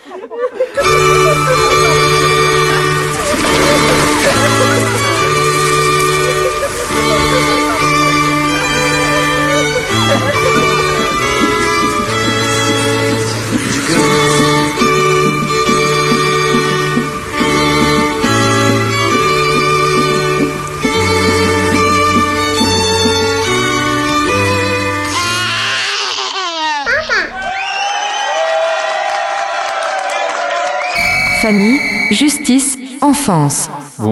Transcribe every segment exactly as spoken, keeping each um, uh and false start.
Famille, justice, enfance.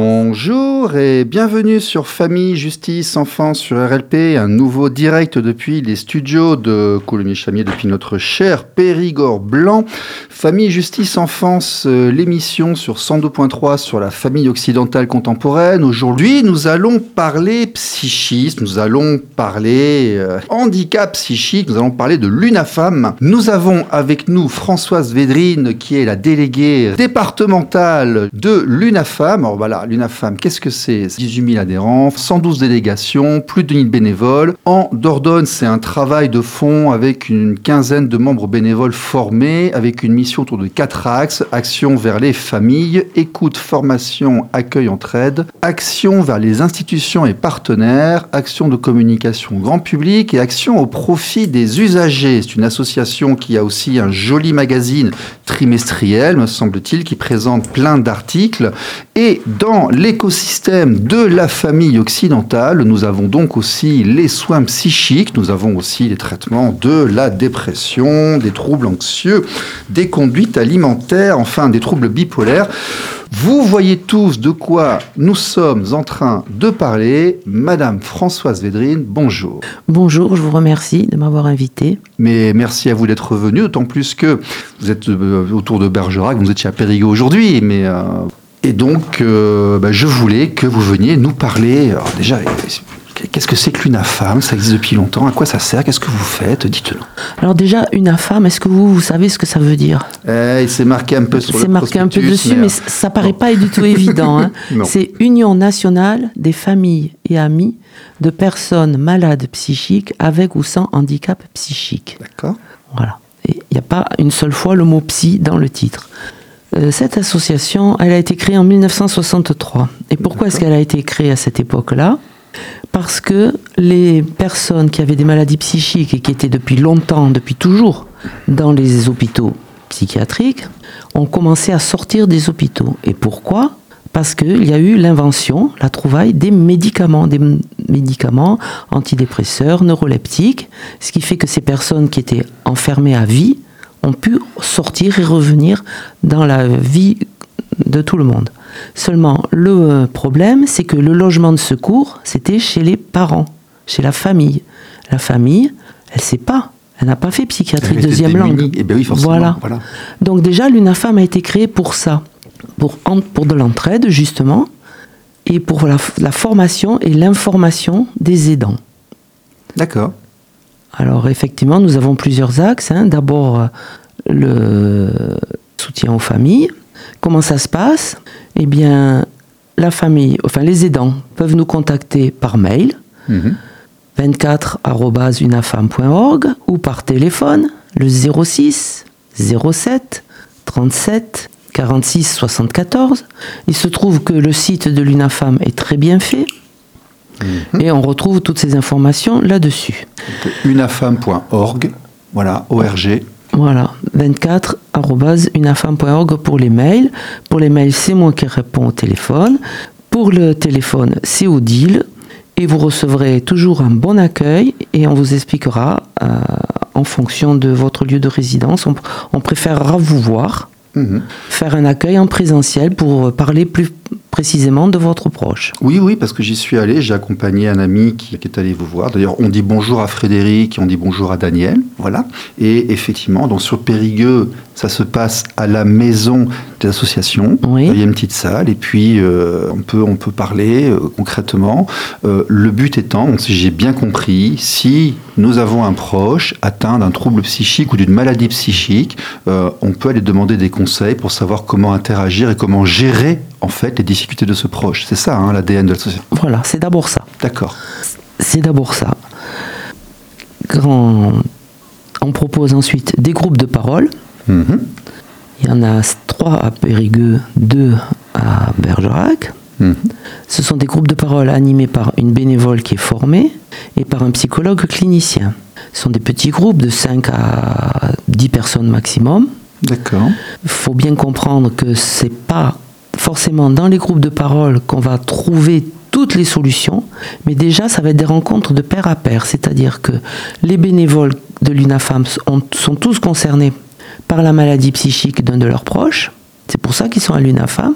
Bonjour et bienvenue sur Famille, Justice, Enfance sur R L P, un nouveau direct depuis les studios de Coulommiers-Chamiers, depuis notre cher Périgord blanc. Famille, Justice, Enfance, euh, l'émission sur cent deux point trois sur la famille occidentale contemporaine. Aujourd'hui, nous allons parler psychisme, nous allons parler euh, handicap psychique, nous allons parler de l'UNAFAM. Nous avons avec nous Françoise Védrine, qui est la déléguée départementale de l'UNAFAM. Alors voilà, l'UNAFAM, qu'est-ce que c'est ? dix-huit mille adhérents, cent douze délégations, plus de mille bénévoles. En Dordogne, c'est un travail de fond avec une quinzaine de membres bénévoles formés, avec une mission autour de quatre axes. Action vers les familles, écoute, formation, accueil, entraide. Action vers les institutions et partenaires. Action de communication grand public et action au profit des usagers. C'est une association qui a aussi un joli magazine trimestriel, me semble-t-il, qui présente plein d'articles. Et dans l'écosystème de la famille occidentale, nous avons donc aussi les soins psychiques, nous avons aussi les traitements de la dépression, des troubles anxieux, des conduites alimentaires, enfin des troubles bipolaires. Vous voyez tous de quoi nous sommes en train de parler. Madame Françoise Védrine, bonjour. Bonjour, je vous remercie de m'avoir invité. Mais merci à vous d'être venu, d'autant plus que vous êtes autour de Bergerac, vous étiez à Périgueux aujourd'hui, mais... Euh Et donc, euh, bah, je voulais que vous veniez nous parler. Alors déjà, qu'est-ce que c'est que l'UNAFAM ? Ça existe depuis longtemps. À quoi ça sert ? Qu'est-ce que vous faites ? Dites-le. Alors déjà, UNAFAM, est-ce que vous, vous savez ce que ça veut dire ? eh, C'est marqué un peu sur c'est le prospectus. C'est marqué un peu dessus, mais, mais ça ne paraît pas du tout évident. Hein. C'est Union nationale des familles et amis de personnes malades psychiques avec ou sans handicap psychique. D'accord. Voilà. Et il n'y a pas une seule fois le mot psy dans le titre. Cette association, elle a été créée en dix-neuf cent soixante-trois. Et pourquoi est-ce qu'elle a été créée à cette époque-là ? Parce que les personnes qui avaient des maladies psychiques et qui étaient depuis longtemps, depuis toujours, dans les hôpitaux psychiatriques, ont commencé à sortir des hôpitaux. Et pourquoi ? Parce qu'il y a eu l'invention, la trouvaille des médicaments, des médicaments antidépresseurs, neuroleptiques, ce qui fait que ces personnes qui étaient enfermées à vie ont pu sortir et revenir dans la vie de tout le monde. Seulement, le problème, c'est que le logement de secours, c'était chez les parents, chez la famille. La famille, elle ne sait pas, elle n'a pas fait psychiatrie de deuxième langue. Eh bien oui, forcément. Voilà. voilà. Donc déjà, l'UNAFAM a été créée pour ça, pour, pour de l'entraide, justement, et pour la, la formation et l'information des aidants. D'accord. Alors effectivement, nous avons plusieurs axes. Hein. D'abord, le soutien aux familles. Comment ça se passe ? Eh bien, la famille, enfin les aidants peuvent nous contacter par mail, mmh. vingt-quatre arobase unafam point org, ou par téléphone, le zéro six zéro sept trente-sept quarante-six soixante-quatorze. Il se trouve que le site de l'UNAFAM est très bien fait. Mmh. Et on retrouve toutes ces informations là-dessus. unafam point org, voilà, O R G. Voilà, vingt-quatre arobase unafam point org pour les mails. Pour les mails, c'est moi qui réponds au téléphone. Pour le téléphone, c'est Odile. Et vous recevrez toujours un bon accueil et on vous expliquera, euh, en fonction de votre lieu de résidence, on, on préférera vous voir. Mmh. Faire un accueil en présentiel pour parler plus précisément de votre proche. Oui, oui, parce que j'y suis allé, j'ai accompagné un ami qui, qui est allé vous voir. D'ailleurs, on dit bonjour à Frédéric, on dit bonjour à Daniel, voilà. Et effectivement, donc sur Périgueux, ça se passe à la maison des associations. Oui. Il y a une petite salle et puis euh, on peut on peut parler euh, concrètement. Euh, le but étant, donc, si j'ai bien compris, si nous avons un proche atteint d'un trouble psychique ou d'une maladie psychique, euh, on peut aller demander des conseils pour savoir comment interagir et comment gérer en fait les difficultés de ce proche. C'est ça, hein, l'A D N de l'association. Voilà, c'est d'abord ça. D'accord. C'est d'abord ça. Grand... On propose ensuite des groupes de parole. Mmh. Il y en a trois à Périgueux, deux à Bergerac. Mmh. Ce sont des groupes de parole animés par une bénévole qui est formée et par un psychologue clinicien. Ce sont des petits groupes de cinq à dix personnes maximum. D'accord. Il faut bien comprendre que ce n'est pas forcément dans les groupes de parole qu'on va trouver toutes les solutions, mais déjà ça va être des rencontres de pair à pair, c'est-à-dire que les bénévoles de l'UNAFAM ont, sont tous concernés par la maladie psychique d'un de leurs proches, c'est pour ça qu'ils sont à l'UNAFAM.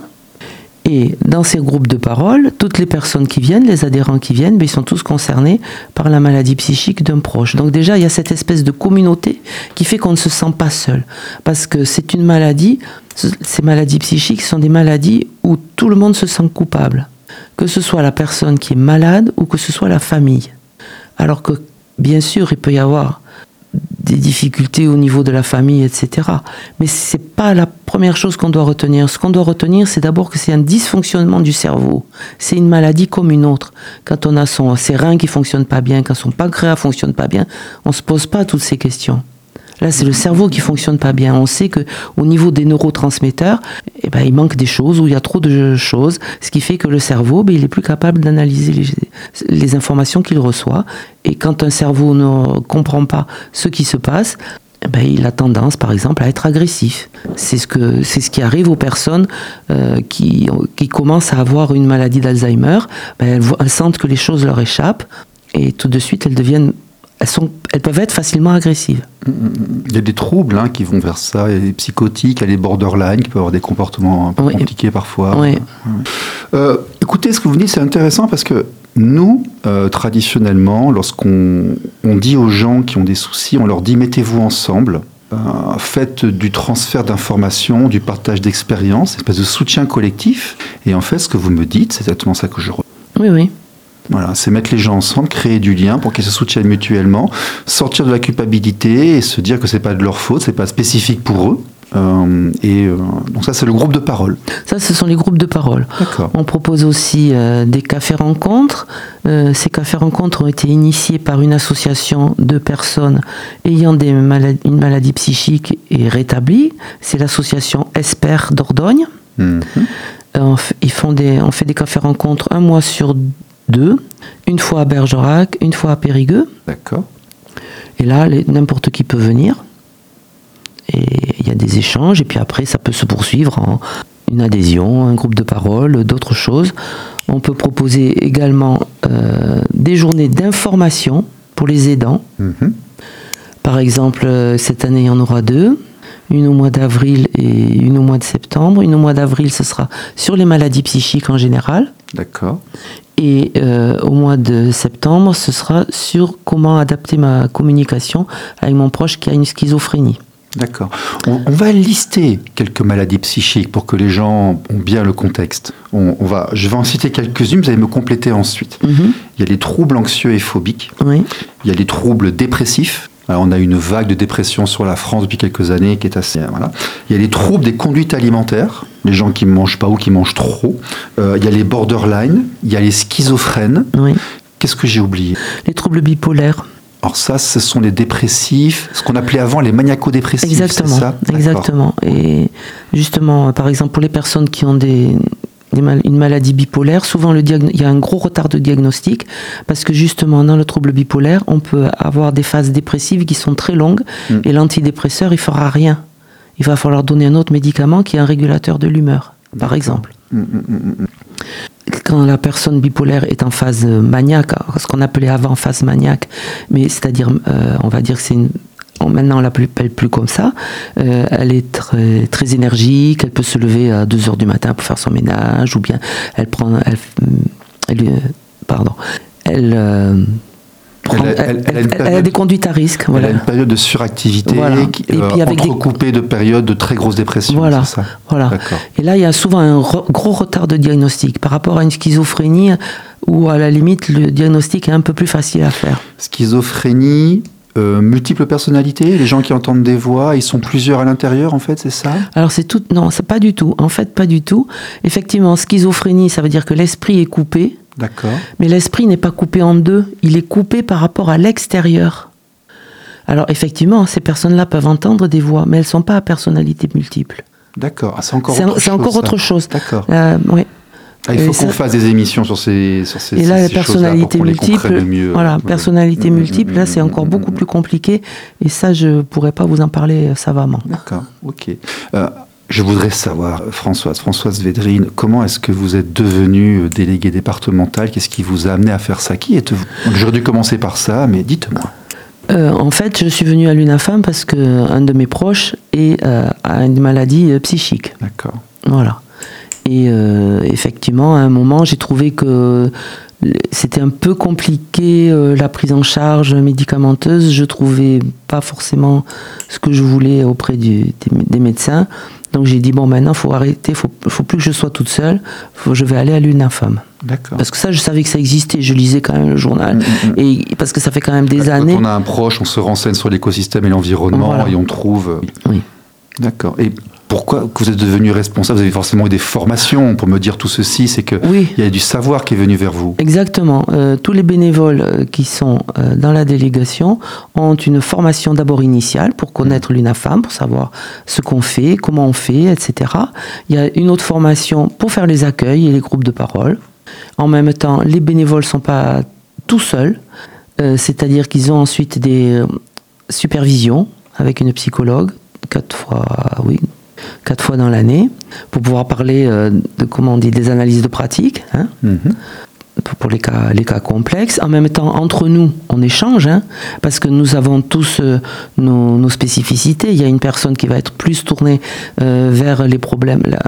Et dans ces groupes de parole, toutes les personnes qui viennent, les adhérents qui viennent, ben, ils sont tous concernés par la maladie psychique d'un proche. Donc déjà, il y a cette espèce de communauté qui fait qu'on ne se sent pas seul. Parce que c'est une maladie, ces maladies psychiques sont des maladies où tout le monde se sent coupable. Que ce soit la personne qui est malade ou que ce soit la famille. Alors que, bien sûr, il peut y avoir des difficultés au niveau de la famille, et cetera. Mais ce n'est pas la première chose qu'on doit retenir. Ce qu'on doit retenir, c'est d'abord que c'est un dysfonctionnement du cerveau. C'est une maladie comme une autre. Quand on a son, ses reins qui ne fonctionnent pas bien, quand son pancréas ne fonctionne pas bien, on ne se pose pas toutes ces questions. Là, c'est le cerveau qui ne fonctionne pas bien. On sait qu'au niveau des neurotransmetteurs, eh ben, il manque des choses, ou il y a trop de choses, ce qui fait que le cerveau, ben, il n'est plus capable d'analyser les, les informations qu'il reçoit. Et quand un cerveau ne comprend pas ce qui se passe, eh ben, il a tendance, par exemple, à être agressif. C'est ce, que, c'est ce qui arrive aux personnes euh, qui, qui commencent à avoir une maladie d'Alzheimer. Ben, elles, elles sentent que les choses leur échappent, et tout de suite, elles deviennent... Elles, sont, elles peuvent être facilement agressives. Il y a des troubles hein, qui vont vers ça, il y a des psychotiques, il y a des borderline qui peuvent avoir des comportements un peu oui. compliqués parfois. Oui. Euh, écoutez, ce que vous dites, c'est intéressant parce que nous, euh, traditionnellement, lorsqu'on on dit aux gens qui ont des soucis, on leur dit mettez-vous ensemble, euh, faites du transfert d'informations, du partage d'expériences, une espèce de soutien collectif. Et en fait, ce que vous me dites, c'est exactement ça que je retiens. Oui, oui. Voilà, c'est mettre les gens ensemble, créer du lien pour qu'ils se soutiennent mutuellement, sortir de la culpabilité et se dire que c'est pas de leur faute, c'est pas spécifique pour eux. Euh, et euh, donc ça, c'est le groupe de parole. Ça, ce sont les groupes de parole. D'accord. On propose aussi euh, des cafés-rencontres. Euh, ces cafés-rencontres ont été initiés par une association de personnes ayant des maladies, une maladie psychique et rétablie. C'est l'association Esper d'Ordogne. Mm-hmm. Euh, on, f- ils font des, on fait des cafés-rencontres un mois sur deux, une fois à Bergerac, une fois à Périgueux. D'accord. Et là, les, n'importe qui peut venir. Et il y a des échanges, et puis après, ça peut se poursuivre en une adhésion, un groupe de parole, d'autres choses. On peut proposer également euh, des journées d'information pour les aidants. Mm-hmm. Par exemple, cette année, il y en aura deux. Une au mois d'avril et une au mois de septembre. Une au mois d'avril, ce sera sur les maladies psychiques en général. D'accord. Et euh, au mois de septembre, ce sera sur comment adapter ma communication avec mon proche qui a une schizophrénie. D'accord. On, on va lister quelques maladies psychiques pour que les gens ont bien le contexte. On, on va, je vais en citer quelques-unes, vous allez me compléter ensuite. Mm-hmm. Il y a les troubles anxieux et phobiques. Oui. Il y a les troubles dépressifs. Alors, on a une vague de dépression sur la France depuis quelques années qui est assez... Voilà. Il y a les troubles des conduites alimentaires, les gens qui ne mangent pas ou qui mangent trop. Euh, il y a les borderline, il y a les schizophrènes. Oui. Qu'est-ce que j'ai oublié ? Les troubles bipolaires. Alors ça, ce sont les dépressifs, ce qu'on appelait avant les maniaco-dépressifs. Exactement, c'est ça ? exactement. Et justement, par exemple, pour les personnes qui ont des... une maladie bipolaire, souvent le diagn- il y a un gros retard de diagnostic parce que justement dans le trouble bipolaire, on peut avoir des phases dépressives qui sont très longues mmh. et l'antidépresseur, il ne fera rien. Il va falloir donner un autre médicament qui est un régulateur de l'humeur, par exemple. Mmh, mmh, mmh. Quand la personne bipolaire est en phase maniaque, ce qu'on appelait avant phase maniaque, mais c'est-à-dire, euh, on va dire que c'est une... Maintenant, on ne l'appelle plus comme ça. Euh, elle est très, très énergique. Elle peut se lever à deux heures du matin pour faire son ménage, ou bien elle prend, elle, elle, pardon, elle, euh, prend, elle, elle, elle, elle, période, elle a des conduites à risque. Voilà. Elle a une période de suractivité, voilà. qui, et euh, puis avec entrecoupée des... de périodes de très grosse dépression. Voilà. C'est ça. Voilà. Et là, il y a souvent un re, gros retard de diagnostic par rapport à une schizophrénie, où à la limite le diagnostic est un peu plus facile à faire. Schizophrénie. Euh, multiples personnalités, les gens qui entendent des voix, ils sont plusieurs à l'intérieur, en fait, c'est ça ? Alors c'est tout, non, c'est pas du tout. En fait, pas du tout. Effectivement, schizophrénie, ça veut dire que l'esprit est coupé. D'accord. Mais l'esprit n'est pas coupé en deux. Il est coupé par rapport à l'extérieur. Alors effectivement, ces personnes-là peuvent entendre des voix, mais elles sont pas à personnalité multiple. D'accord. Ah, c'est encore c'est, autre c'est chose. encore ça. autre chose. D'accord. Euh, oui. Ah, il faut Et qu'on ça- fasse des émissions sur ces, sur ces, Et ces, là, les ces choses-là pour personnalités qu'on les multiples, comprenne mieux. voilà, Ouais. personnalités Mmh, multiples, mmh, là, c'est mmh, encore mmh, beaucoup mmh. plus compliqué. Et ça, je pourrais pas vous en parler savamment. D'accord, ok. Euh, je voudrais savoir, Françoise, Françoise Védrine, comment est-ce que vous êtes devenue déléguée départementale? Qu'est-ce qui vous a amené à faire ça? Qui êtes-vous? J'aurais dû commencer par ça, mais dites-moi. Euh, en fait, je suis venue à l'UNAFAM parce qu'un de mes proches est, euh, a une maladie euh, psychique. D'accord. Voilà. Et euh, effectivement, à un moment, j'ai trouvé que c'était un peu compliqué, euh, la prise en charge médicamenteuse. Je trouvais pas forcément ce que je voulais auprès du, des, des médecins. Donc j'ai dit, bon, maintenant, il faut arrêter, il faut, faut plus que je sois toute seule. Faut, je vais aller à l'UNAFAM. D'accord. Parce que ça, je savais que ça existait. Je lisais quand même le journal. Mmh, mmh. Et parce que ça fait quand même des Quand années. on a un proche, on se renseigne sur l'écosystème et l'environnement Voilà. et on trouve... Oui. D'accord. Et pourquoi vous êtes devenu responsable? Vous avez forcément eu des formations pour me dire tout ceci. C'est qu'il Oui. y a du savoir qui est venu vers vous. Exactement. Euh, tous les bénévoles euh, qui sont euh, dans la délégation ont une formation d'abord initiale pour connaître l'UNAFAM, pour savoir ce qu'on fait, comment on fait, et cetera. Il y a une autre formation pour faire les accueils et les groupes de parole. En même temps, les bénévoles ne sont pas tout seuls, euh, c'est-à-dire qu'ils ont ensuite des euh, supervisions avec une psychologue, quatre fois, oui, quatre fois dans l'année, pour pouvoir parler euh, de, comment on dit, des analyses de pratique, hein, Mmh. pour les cas, les cas complexes. En même temps, entre nous, on échange, hein, parce que nous avons tous euh, nos, nos spécificités. Il y a une personne qui va être plus tournée euh, vers les problèmes, la,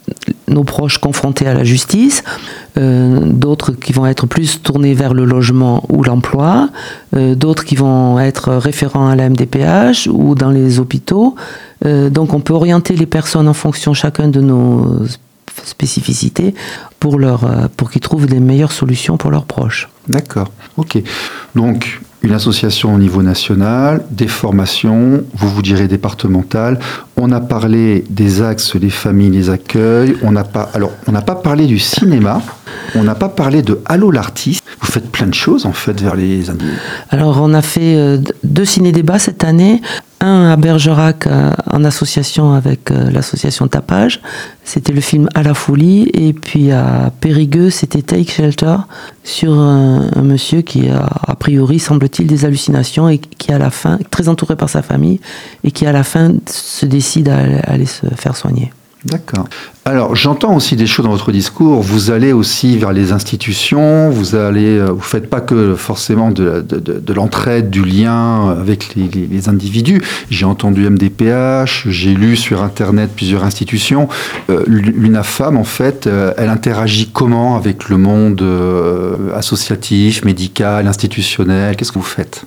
nos proches confrontés à la justice, euh, d'autres qui vont être plus tournés vers le logement ou l'emploi, euh, d'autres qui vont être référents à la M D P H ou dans les hôpitaux. Euh, donc on peut orienter les personnes en fonction chacun de nos spécificités pour, leur, pour qu'ils trouvent les meilleures solutions pour leurs proches. D'accord, ok. Donc, une association au niveau national, des formations, vous vous direz départementale. On a parlé des axes, les familles, les accueils. On n'a pas, alors, on n'a pas parlé du cinéma. On n'a pas parlé de Allô l'artiste. Vous faites plein de choses, en fait, vers les individus. Alors, on a fait euh, deux ciné-débats cette année. Un à Bergerac, euh, en association avec euh, l'association Tapage. C'était le film À la folie. Et puis à Périgueux, c'était Take Shelter, sur un, un monsieur qui a, a priori, semble-t-il, des hallucinations et qui, à la fin, très entouré par sa famille, et qui, à la fin, se décide à aller, à aller se faire soigner. D'accord. Alors, j'entends aussi des choses dans votre discours. Vous allez aussi vers les institutions. Vous allez, vous faites pas que forcément de, de, de, de l'entraide, du lien avec les, les, les individus. J'ai entendu M D P H. J'ai lu sur Internet plusieurs institutions. Euh, L'UNAFAM, en fait, euh, elle interagit comment avec le monde euh, associatif, médical, institutionnel? Qu'est-ce que vous faites?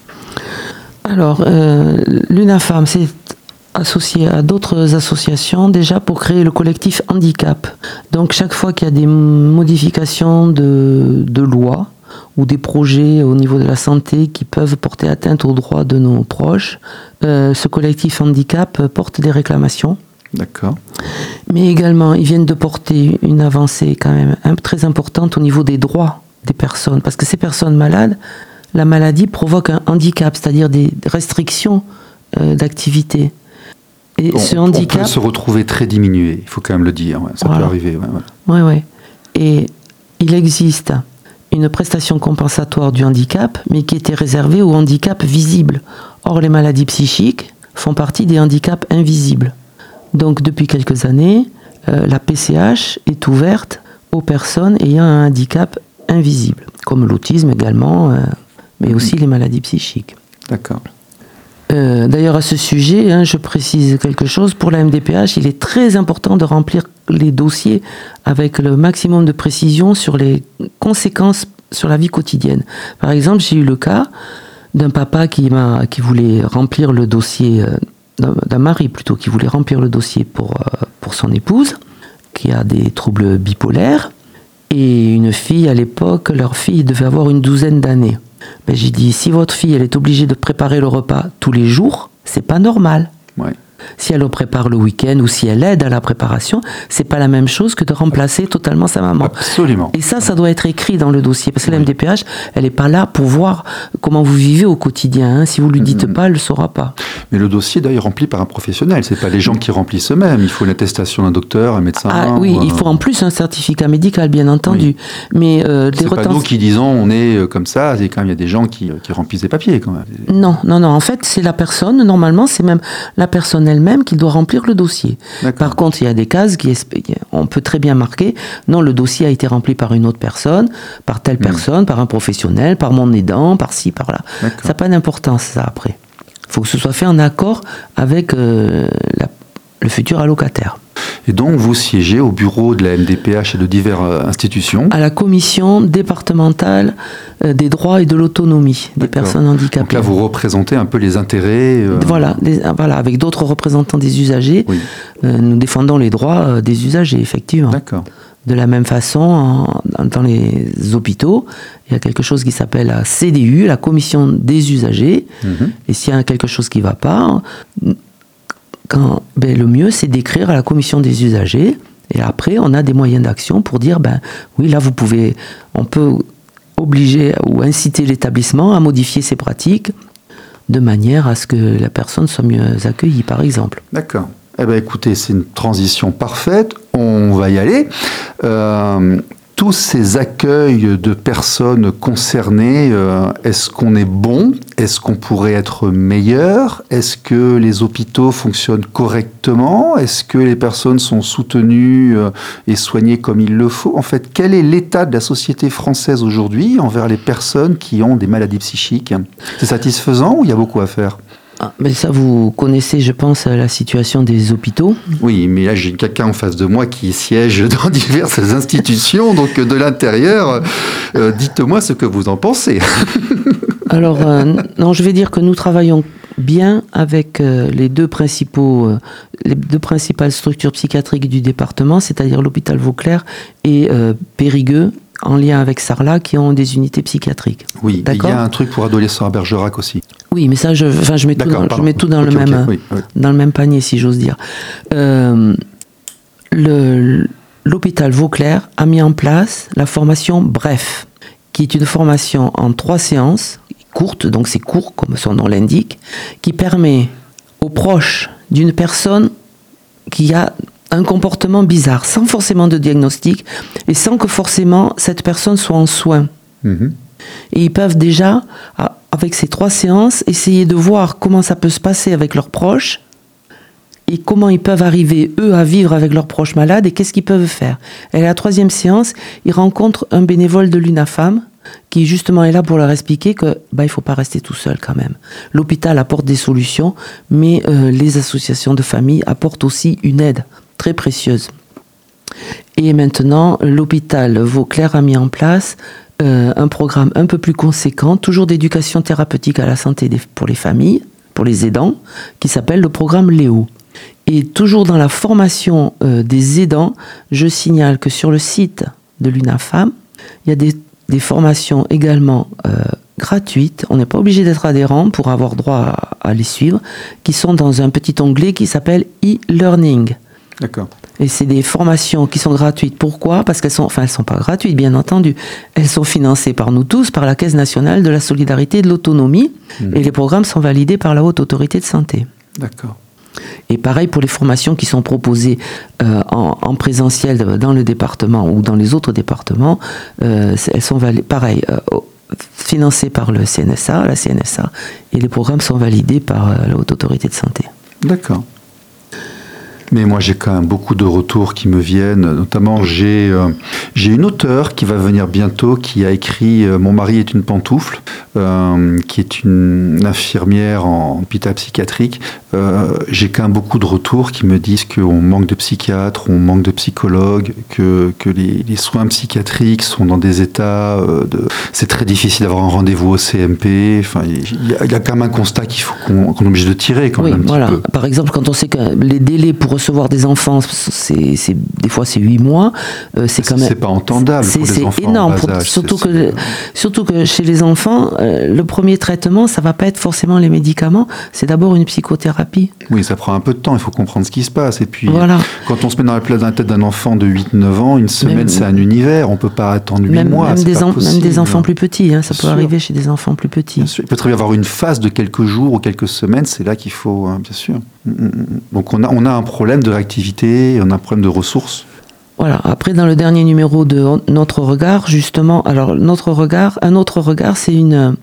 Alors, euh, l'UNAFAM, c'est associé à d'autres associations déjà pour créer le collectif handicap. Donc chaque fois qu'il y a des modifications de, de loi ou des projets au niveau de la santé qui peuvent porter atteinte aux droits de nos proches, euh, ce collectif handicap porte des réclamations. D'accord. Mais également, ils viennent de porter une avancée quand même très importante au niveau des droits des personnes. Parce que ces personnes malades, la maladie provoque un handicap, c'est-à-dire des restrictions euh, d'activité. Et on, ce handicap, on peut se retrouver très diminué, il faut quand même le dire, ouais, ça voilà. peut arriver. Ouais, ouais. Oui, oui. Et il existe une prestation compensatoire du handicap, mais qui était réservée aux handicaps visibles. Or, les maladies psychiques font partie des handicaps invisibles. Donc, depuis quelques années, euh, la P C H est ouverte aux personnes ayant un handicap invisible, comme l'autisme également, euh, mais mmh. aussi les maladies psychiques. D'accord. Euh, d'ailleurs, à ce sujet, hein, je précise quelque chose. Pour la M D P H, il est très important de remplir les dossiers avec le maximum de précision sur les conséquences sur la vie quotidienne. Par exemple, j'ai eu le cas d'un papa qui, m'a, qui voulait remplir le dossier, euh, d'un, d'un mari plutôt, qui voulait remplir le dossier pour, euh, pour son épouse, qui a des troubles bipolaires, et une fille, à l'époque, leur fille devait avoir une douzaine d'années. Ben, j'ai dit, si votre fille elle est obligée de préparer le repas tous les jours, c'est pas normal. Ouais. Si elle le prépare le week-end ou si elle aide à la préparation, c'est pas la même chose que de remplacer totalement sa maman. Absolument. Et ça, ça doit être écrit dans le dossier, parce que oui. la M D P H, elle est pas là pour voir comment vous vivez au quotidien. Hein. Si vous lui dites mmh. pas, elle le saura pas. Mais le dossier, d'ailleurs, rempli par un professionnel. C'est pas les gens qui remplissent eux-mêmes. Il faut une attestation d'un docteur, un médecin. Ah oui, un... il faut en plus un certificat médical, bien entendu. Oui. Mais euh, c'est pas nous qui disons on est comme ça. C'est quand même il y a des gens qui, qui remplissent des papiers quand même. Non, non, non. En fait, c'est la personne. Normalement, c'est même la personne elle-même qui doit remplir le dossier. D'accord. Par contre, il y a des cases qui on peut très bien marquer. Non, le dossier a été rempli par une autre personne, par telle mmh. personne, par un professionnel, par mon aidant, par ci, par là. D'accord. Ça n'a pas d'importance ça après. Il faut que ce soit fait en accord avec euh, la, le futur allocataire. Et donc, vous siégez au bureau de la M D P H et de diverses euh, institutions. À la commission départementale euh, des droits et de l'autonomie des D'accord. personnes handicapées. Donc là, vous représentez un peu les intérêts... Euh... Voilà, les, voilà, avec d'autres représentants des usagers, oui. euh, nous défendons les droits euh, des usagers, effectivement. D'accord. De la même façon, en, dans les hôpitaux, il y a quelque chose qui s'appelle la C D U, la commission des usagers. Mmh. Et s'il y a quelque chose qui ne va pas... Quand, ben, le mieux, c'est d'écrire à la commission des usagers. Et après, on a des moyens d'action pour dire, ben oui, là, vous pouvez, on peut obliger ou inciter l'établissement à modifier ses pratiques de manière à ce que la personne soit mieux accueillie, par exemple. D'accord. Eh bien, écoutez, c'est une transition parfaite. On va y aller. Euh, tous ces accueils de personnes concernées, euh, est-ce qu'on est bon? Est-ce qu'on pourrait être meilleur? Est-ce que les hôpitaux fonctionnent correctement? Est-ce que les personnes sont soutenues euh, et soignées comme il le faut? En fait, quel est l'état de la société française aujourd'hui envers les personnes qui ont des maladies psychiques? C'est satisfaisant ou il y a beaucoup à faire? Ah, mais ça, vous connaissez, je pense, la situation des hôpitaux. Oui, mais là, j'ai quelqu'un en face de moi qui siège dans diverses institutions, donc de l'intérieur, euh, dites-moi ce que vous en pensez. Alors, euh, non, je vais dire que nous travaillons bien avec euh, les deux principaux, euh, les deux principales structures psychiatriques du département, c'est-à-dire l'hôpital Vauclair et euh, Périgueux, en lien avec Sarlat, qui ont des unités psychiatriques. Oui, D'accord. Il y a un truc pour adolescents à Bergerac aussi. Oui, mais ça, je, enfin, je mets tout dans, je mets tout dans, okay, le, okay, même, oui, oui. dans le même panier, si j'ose dire. Euh, le, l'hôpital Vauclair a mis en place la formation BREF, qui est une formation en trois séances, courte, donc c'est court, comme son nom l'indique, qui permet aux proches d'une personne qui a un comportement bizarre, sans forcément de diagnostic, et sans que forcément cette personne soit en soins. Mmh. Et ils peuvent déjà, avec ces trois séances, essayer de voir comment ça peut se passer avec leurs proches, et comment ils peuvent arriver, eux, à vivre avec leurs proches malades, et qu'est-ce qu'ils peuvent faire. Et à la troisième séance, ils rencontrent un bénévole de l'UNAFAM, qui justement est là pour leur expliquer que bah, il ne faut pas rester tout seul quand même. L'hôpital apporte des solutions, mais euh, les associations de famille apportent aussi une aide très précieuse. Et maintenant, l'hôpital Vauclair a mis en place euh, un programme un peu plus conséquent, toujours d'éducation thérapeutique à la santé des, pour les familles, pour les aidants, qui s'appelle le programme Léo. Et toujours dans la formation euh, des aidants, je signale que sur le site de l'UNAFAM, il y a des, des formations également euh, gratuites, on n'est pas obligé d'être adhérent pour avoir droit à, à les suivre, qui sont dans un petit onglet qui s'appelle e-learning. D'accord. Et c'est des formations qui sont gratuites. Pourquoi ? Parce qu'elles sont, enfin, elles sont pas gratuites, bien entendu. Elles sont financées par nous tous, par la Caisse nationale de la solidarité et de l'autonomie, mmh. et les programmes sont validés par la Haute Autorité de Santé. D'accord. Et pareil pour les formations qui sont proposées euh, en, en présentiel dans le département ou dans les autres départements, euh, elles sont vali- pareil, euh, financées par le C N S A, la C N S A, et les programmes sont validés par euh, la Haute Autorité de Santé. D'accord. Mais moi, j'ai quand même beaucoup de retours qui me viennent. Notamment, j'ai, euh, j'ai une auteure qui va venir bientôt, qui a écrit euh, « Mon mari est une pantoufle euh, », qui est une infirmière en hôpital psychiatrique. Euh, j'ai quand même beaucoup de retours qui me disent qu'on manque de psychiatres, on manque de psychologues, que, que les, les soins psychiatriques sont dans des états euh, de... C'est très difficile d'avoir un rendez-vous au C M P. Enfin, il y, y a quand même un constat qu'il faut qu'on, qu'on est obligé de tirer quand oui, même un voilà. petit peu. Par exemple, quand on sait que les délais pour recevoir des enfants, c'est, c'est, des fois c'est huit mois. Euh, c'est quand même. C'est pas entendable c'est, pour les c'est enfants. Énorme, en pour, bas âge, surtout, c'est, que, c'est... surtout que chez les enfants, euh, le premier traitement, ça va pas être forcément les médicaments, c'est d'abord une psychothérapie. Oui, ça prend un peu de temps, il faut comprendre ce qui se passe. Et puis, voilà. quand on se met dans la place dans la tête d'un enfant de huit neuf ans, une semaine, même, c'est un univers, on peut pas attendre huit même, mois. Même, c'est des pas en, possible, même des enfants plus petits, hein, ça Bien peut sûr. arriver chez des enfants plus petits. Bien sûr. Il peut très bien avoir une phase de quelques jours ou quelques semaines, c'est là qu'il faut, hein, bien sûr. Donc on a, on a un problème de réactivité, on a un problème de ressources. Voilà. Après, dans le dernier numéro de Notre Regard, justement, alors Notre Regard, un autre regard, c'est une,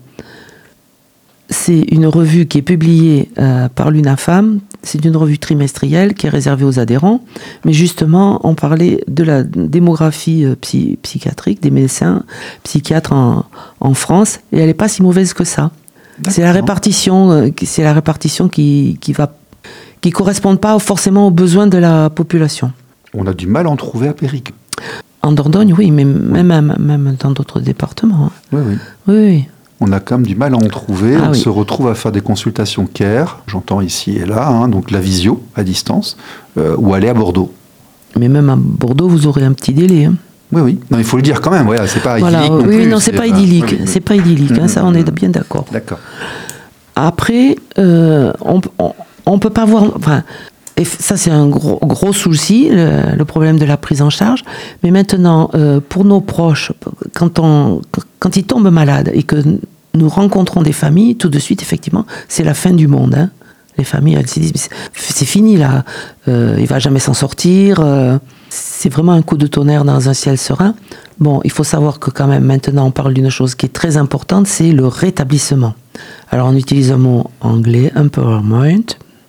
c'est une revue qui est publiée euh, par l'UNAFAM. C'est une revue trimestrielle qui est réservée aux adhérents. Mais justement, on parlait de la démographie euh, psy, psychiatrique des médecins psychiatres en, en France, et elle n'est pas si mauvaise que ça. D'accord. C'est la répartition, euh, c'est la répartition qui, qui va, qui correspond pas forcément aux besoins de la population. On a du mal à en trouver à Périgueux. En Dordogne, oui, mais même, même, même dans d'autres départements. Hein. Oui, oui. Oui, oui. On a quand même du mal à en trouver. Ah, on oui. se retrouve à faire des consultations care, j'entends ici et là, hein, donc la visio à distance, euh, ou aller à Bordeaux. Mais même à Bordeaux, vous aurez un petit délai. Hein. Oui, oui. Non, il faut le dire quand même. Voilà, c'est pas voilà, idyllique non oui, plus. non, c'est, c'est pas idyllique. Oui, oui. C'est pas idyllique. Hein, mmh, ça, on est bien d'accord. D'accord. Après, euh, on, on, on peut pas voir. Enfin, et ça, c'est un gros, gros souci, le, le problème de la prise en charge. Mais maintenant, euh, pour nos proches, quand on, quand ils tombent malades et que nous rencontrons des familles, tout de suite, effectivement, c'est la fin du monde. Hein. Les familles, elles se disent, c'est, c'est fini là, euh, il va jamais s'en sortir. Euh, c'est vraiment un coup de tonnerre dans un ciel serein. Bon, il faut savoir que quand même, maintenant, on parle d'une chose qui est très importante, c'est le rétablissement. Alors, on utilise un mot anglais, empowerment.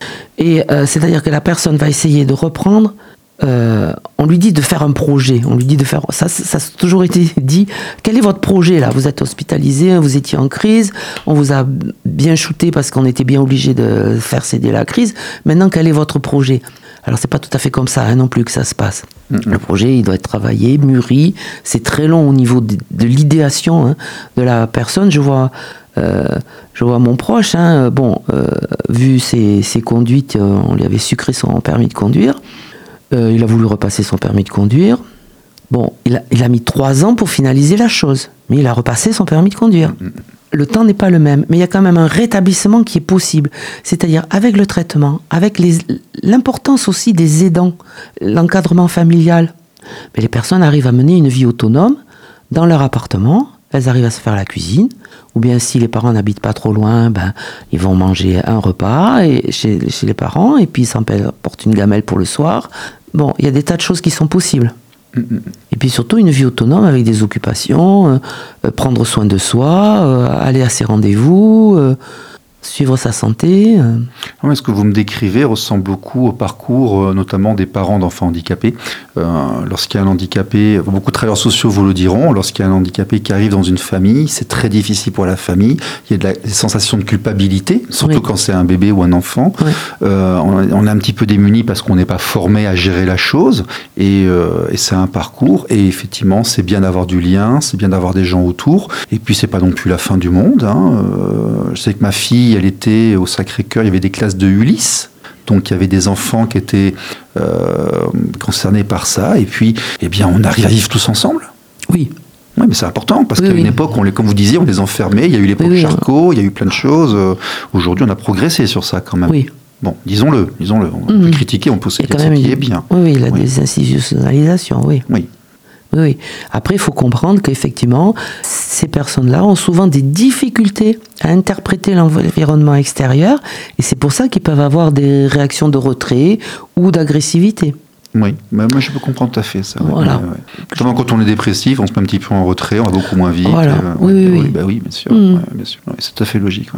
Et euh, c'est-à-dire que la personne va essayer de reprendre. Euh, on lui dit de faire un projet. On lui dit de faire. Ça, ça, ça a toujours été dit. Quel est votre projet là ? Vous êtes hospitalisé, vous étiez en crise, on vous a bien shooté parce qu'on était bien obligé de faire céder la crise. Maintenant, quel est votre projet ? Alors, c'est pas tout à fait comme ça hein, non plus que ça se passe. Mm-hmm. Le projet, il doit être travaillé, mûri. C'est très long au niveau de, de l'idéation hein, de la personne. Je vois. Euh, je vois mon proche, hein, bon, euh, vu ses, ses conduites, euh, on lui avait sucré son permis de conduire. Euh, il a voulu repasser son permis de conduire. Bon, il a, il a mis trois ans pour finaliser la chose, mais il a repassé son permis de conduire. Le temps n'est pas le même, mais il y a quand même un rétablissement qui est possible. C'est-à-dire avec le traitement, avec les, l'importance aussi des aidants, l'encadrement familial. Mais les personnes arrivent à mener une vie autonome dans leur appartement. Elles arrivent à se faire la cuisine, ou bien si les parents n'habitent pas trop loin, ben, ils vont manger un repas et, chez, chez les parents, et puis ils s'emportent une gamelle pour le soir. Bon, il y a des tas de choses qui sont possibles. Mm-hmm. Et puis surtout une vie autonome avec des occupations, euh, prendre soin de soi, euh, aller à ses rendez-vous, euh, suivre sa santé. Euh. Oui, ce que vous me décrivez ressemble beaucoup au parcours, euh, notamment des parents d'enfants handicapés. Euh, lorsqu'il y a un handicapé, beaucoup de travailleurs sociaux vous le diront, lorsqu'il y a un handicapé qui arrive dans une famille, c'est très difficile pour la famille. Il y a de la, des sensations de culpabilité, surtout oui. quand c'est un bébé ou un enfant. Oui. Euh, on, on est un petit peu démuni parce qu'on n'est pas formé à gérer la chose. Et, euh, et c'est un parcours. Et effectivement, c'est bien d'avoir du lien, c'est bien d'avoir des gens autour. Et puis, c'est pas non plus la fin du monde. Hein. Euh, je sais que ma fille, elle était au Sacré-Cœur, il y avait des classes de Ulysse. Donc il y avait des enfants qui étaient euh, concernés par ça. Et puis, eh bien, on arrive à vivre tous ensemble. Oui. Oui, mais c'est important, parce oui, qu'à oui. une époque, on les, comme vous disiez, on les enfermait. Il y a eu l'époque oui, oui. Charcot, il y a eu plein de choses. Aujourd'hui, on a progressé sur ça quand même. Oui. Bon, disons-le, disons-le. On mmh. peut critiquer, on peut se dire ce qui est bien. Oui, oui, la oui. désinstitutionnalisation, oui. Oui. Oui. Après, il faut comprendre qu'effectivement, ces personnes-là ont souvent des difficultés à interpréter l'environnement extérieur, et c'est pour ça qu'ils peuvent avoir des réactions de retrait ou d'agressivité. Oui, bah, moi je peux comprendre tout à fait ça. Voilà. Ouais, ouais. Notamment quand on est dépressif, on se met un petit peu en retrait, on va beaucoup moins vite. Voilà. Euh, oui, ouais, oui, oui, bah oui, bien sûr. Mmh. Ouais, bien sûr. Ouais, c'est tout à fait logique. Ouais.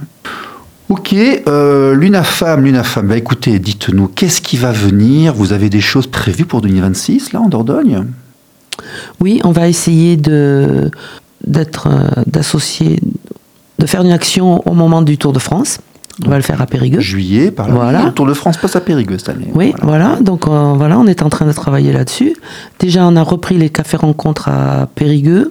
Ok, euh, l'UNAFAM, l'UNAFAM, bah écoutez, dites-nous, qu'est-ce qui va venir ? Vous avez des choses prévues pour deux mille vingt-six, là, en Dordogne ? Oui, on va essayer de, d'être, euh, d'associer, de faire une action au moment du Tour de France. On va le faire à Périgueux. Juillet, par là. Voilà. Le Tour de France passe à Périgueux cette année. Oui, voilà. voilà. Donc euh, voilà, on est en train de travailler là-dessus. Déjà, on a repris les cafés rencontres à Périgueux.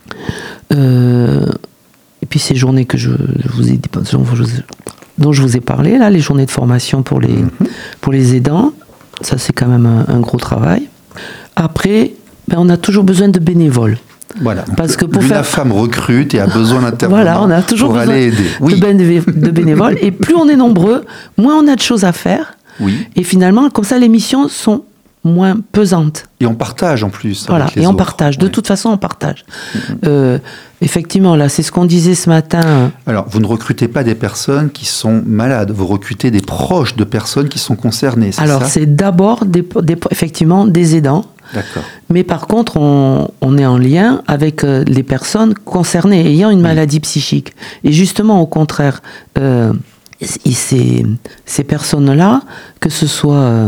Euh, et puis ces journées que je, je vous ai dont je vous ai parlé là, les journées de formation pour les mm-hmm. pour les aidants. Ça, c'est quand même un, un gros travail. Après, ben, on a toujours besoin de bénévoles. Voilà. Parce que pour l'UNAFAM faire... recrute et a besoin d'intervenants voilà, on a toujours pour besoin aller aider. Oui. de, béné- de bénévoles. Et plus on est nombreux, moins on a de choses à faire. Oui. Et finalement, comme ça, les missions sont moins pesantes. Et on partage en plus. Voilà, avec les et on autres. partage. De oui. toute façon, on partage. Mm-hmm. Euh, effectivement, là, c'est ce qu'on disait ce matin. Alors, vous ne recrutez pas des personnes qui sont malades, vous recrutez des proches de personnes qui sont concernées, c'est Alors, ça c'est d'abord, des, des, effectivement, des aidants. D'accord. Mais par contre, on, on est en lien avec euh, les personnes concernées, ayant une maladie psychique. Et justement, au contraire, euh, ces, ces personnes-là, que ce soit... Euh,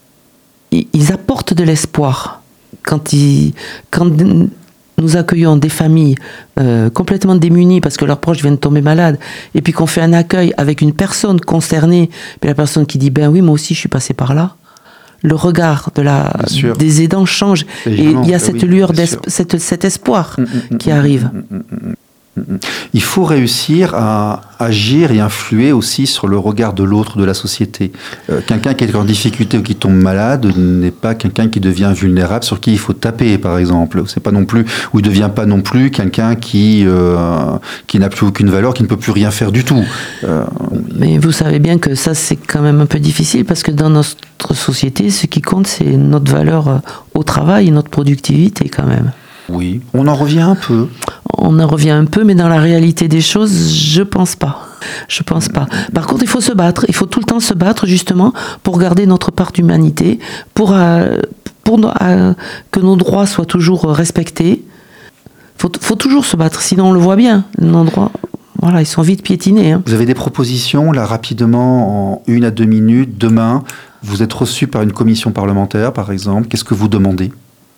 ils apportent de l'espoir. Quand, ils, quand nous accueillons des familles euh, complètement démunies parce que leurs proches viennent tomber malades, et puis qu'on fait un accueil avec une personne concernée, puis la personne qui dit « ben oui, moi aussi je suis passé par là », le regard de la, des aidants change. Et il y a cette oui, lueur, cette, cet espoir mmh, mmh, qui arrive. Mmh, mmh, mmh. Il faut réussir à agir et influer aussi sur le regard de l'autre, de la société. Euh, quelqu'un qui est en difficulté ou qui tombe malade n'est pas quelqu'un qui devient vulnérable, sur qui il faut taper, par exemple. C'est pas non plus, ou il devient pas non plus quelqu'un qui euh, qui n'a plus aucune valeur, qui ne peut plus rien faire du tout. Euh, Mais vous savez bien que ça, c'est quand même un peu difficile parce que dans notre société, ce qui compte, c'est notre valeur au travail et notre productivité, quand même. Oui, on en revient un peu. On en revient un peu, mais dans la réalité des choses, je pense pas. Je pense pas. Par contre, il faut se battre. Il faut tout le temps se battre, justement, pour garder notre part d'humanité, pour, euh, pour euh, que nos droits soient toujours respectés. Il faut, faut toujours se battre, sinon on le voit bien. Nos droits, voilà, ils sont vite piétinés. Hein. Vous avez des propositions, là, rapidement, en une à deux minutes, demain. Vous êtes reçu par une commission parlementaire, par exemple. Qu'est-ce que vous demandez ?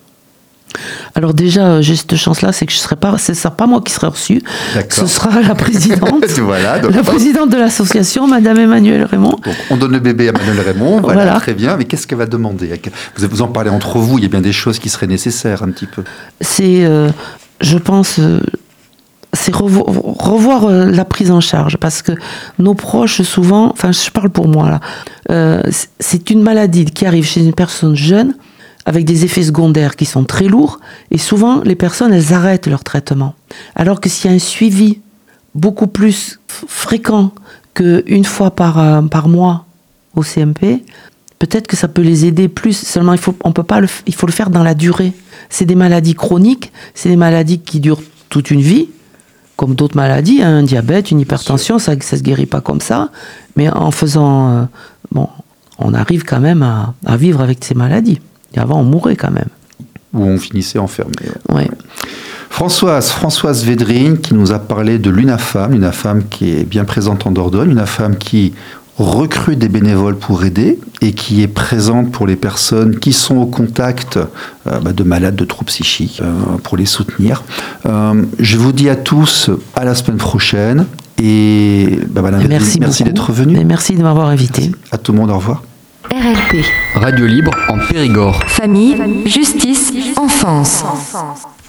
Alors déjà, j'ai cette chance-là, c'est que je serai pas, ce ne sera pas moi qui serai reçue, ce sera la présidente, voilà, donc la présidente de l'association, Madame Emmanuelle Raymond. Donc, on donne le bébé à Emmanuelle Raymond, voilà, voilà. Très bien, mais qu'est-ce qu'elle va demander ? Vous vous en parlez entre vous, il y a bien des choses qui seraient nécessaires un petit peu. C'est, euh, je pense, euh, c'est revo- revoir euh, la prise en charge, parce que nos proches, souvent, enfin je parle pour moi là, euh, c'est une maladie qui arrive chez une personne jeune, avec des effets secondaires qui sont très lourds, et souvent, les personnes, elles arrêtent leur traitement. Alors que s'il y a un suivi beaucoup plus f- fréquent qu'une fois par, euh, par mois au C M P, peut-être que ça peut les aider plus. Seulement, il faut, on peut pas le, il faut le faire dans la durée. C'est des maladies chroniques, c'est des maladies qui durent toute une vie, comme d'autres maladies, hein, un diabète, une hypertension, ça ne se guérit pas comme ça, mais en faisant... Euh, bon, on arrive quand même à, à vivre avec ces maladies. Et avant, on mourait quand même. Ou on finissait enfermé. Ouais. Ouais. Françoise, Françoise Védrine, qui nous a parlé de l'UNAFAM, l'UNAFAM qui est bien présente en Dordogne, l'UNAFAM qui recrute des bénévoles pour aider et qui est présente pour les personnes qui sont au contact euh, bah, de malades de troubles psychiques, euh, pour les soutenir. Euh, je vous dis à tous à la semaine prochaine et bah, voilà, merci, merci d'être venu. Et merci de m'avoir invité. Merci. À tout le monde, au revoir. R L P. Radio libre en Périgord. Famille, justice, enfance.